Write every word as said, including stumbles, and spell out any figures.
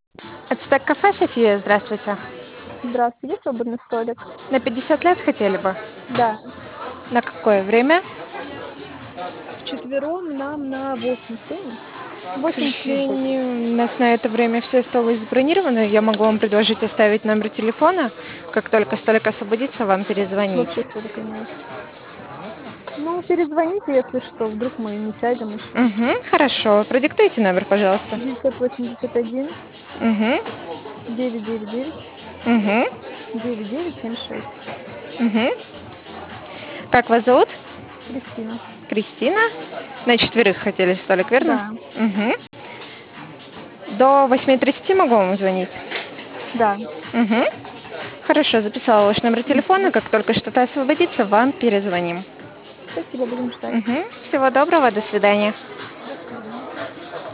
Ацтек кафе, София, здравствуйте. Здравствуйте, есть свободный столик? На пятьдесят лет хотели бы? Да. На какое время? Вчетвером нам на восемь семь. К восемь тридцать. сожалению, у нас на это время все столы забронированы. Я могу вам предложить оставить номер телефона. Как только столик освободится, вам перезвонить. Вообще столика нет. Ну, перезвоните, если что, вдруг мы не сядем еще. Угу, хорошо. Продиктуйте номер, пожалуйста. девятьсот восемьдесят один Угу, девятьсот девяносто девять угу, девять девять семь шесть. угу. Как вас зовут? Кристина. Кристина. На четверых хотели столик, верно? Да, Угу. До восьми тридцати могу вам звонить? да. Угу. Хорошо, записала ваш номер телефона. Мгм. Как только что-то освободится, вам перезвоним. Спасибо, будем ждать. Угу. Всего доброго, до свидания.